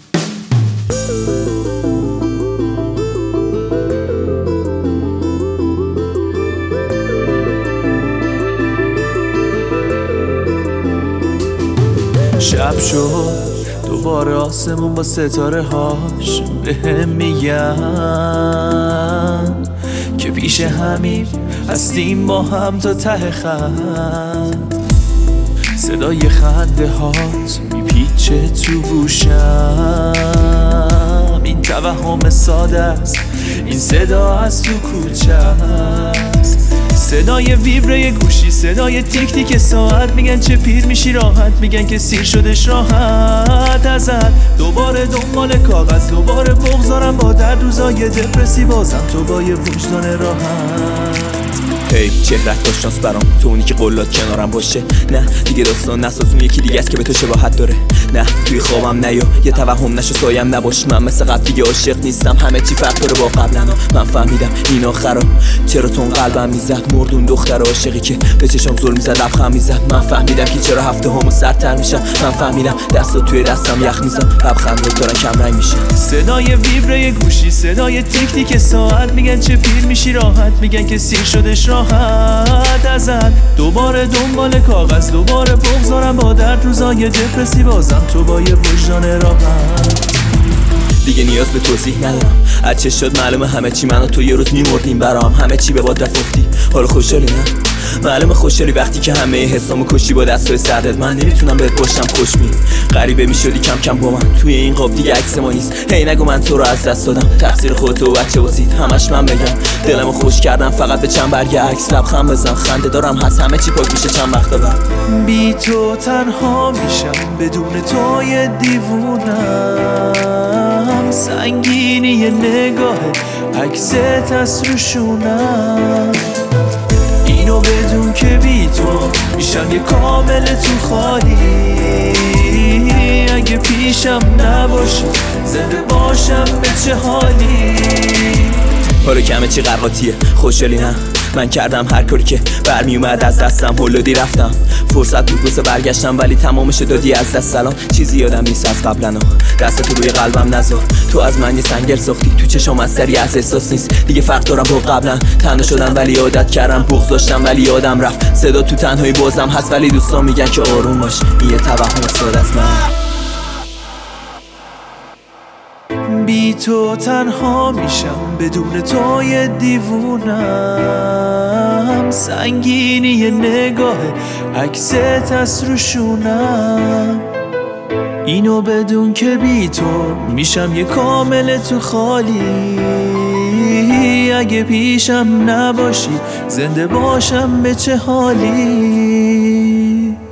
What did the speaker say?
شب شد دوباره آسمون با ستاره هاش بهم میگن که پیش همین هستیم با هم تا ته خط. صدای خنده هات میپیچه تو گوشم، این توهم ساده است، این صدا از تو کوچه است. صدای ویبره گوشی، صدای تیک تیک ساعت، میگن چه پیر میشی راحت، میگن که سیر شدش راحت ازت. دوباره دنبال کاغذ، دوباره بغضارم با در روزای دپرسی، بازم تو با یه وجدان راحت. هی چهرت باش شانس برام، تو اونی که قولات کنارم باشه. نه دیگه داستان نساز، اون یکی دیگه است که به تو شباهت داره. نه توی خوابم نیا، یه توهم نشو سایم نباش. من مثل قبل دیگه عاشق نیستم، همه چی فرق داره با قبلا. من فهمیدم این آخرا چرا تو قلبم میزد، مردون دختر عاشقی که به چشام زل میزد، لبخند میزد. من فهمیدم که چرا هفته همو سردتر میشم. من فهمیدم دستا توی دستم یخ میزن، لبخند رو دارن کم رنگ میشه. صدای ویبره گوشی، صدای تیک تیک ساعت، میگن چه پیر میشی راحت، میگن که سیر شدش راحت ازت. دوباره دنبال کاغذ، دوباره بغضارم با درد روزای دپرسی، بازم تو با یه وجدان راحت. دیگه نیاز به توضیح ندارم، از چه شد معلومه همه چی، من و تو یه روز میمردیم برام. همه چی به باد رفت افتی، حالا خوشحالی نه؟ معلومه خوشحالی وقتی که همه حسامو کشی با دستای سردت. من نمیتونم بهت باشم خوشمی، غریبه میشدی کم کم با من. توی این قاب دیگه عکس ما نیست، هی نگو من تو رو از دست دادم. تقصیر خودت و بچه بازید، همش من بگم. دلمو خوش کردم فقط به چند برگ عکس، لبخند بزن، خنده دارم هست، همه چی پاک میشه چند وقت بعد. بی تو تنها میشم، بدون تو یه دیوونم، سنگینی نگاه عکست از روشونم. اینو بدون که بی تو میشم یه کامل تو خالی، اگه پیشم نباشی زنده باشم به چه حالی. حالا که همه چی قرقاتیه، خوشحالی نه؟ من کردم هر کاری که برمی اومد از دستم، هولودی رفتم، فرصت بود واسه برگشتم، ولی تمامش دادی از دست. الان چیزی یادم نیست از قبلا، دست تو روی قلبم نذار. تو از من یه سنگل ساختی، تو چشام از سری از احساس نیست دیگه فرق دارم با قبلا. تنها شدم ولی عادت کردم، بغض داشتم ولی یادم رفت. صدا تو تنهایی بازم هست، ولی دوستان میگن که آروم باش، این یه توهم ساده است. من بی تو تنها میشم، بدون تو یه دیوونم، سنگینی نگاه عکست از روشونم. اینو بدون که بی تو میشم یه کامل تو خالی، اگه پیشم نباشی زنده باشم به چه حالی.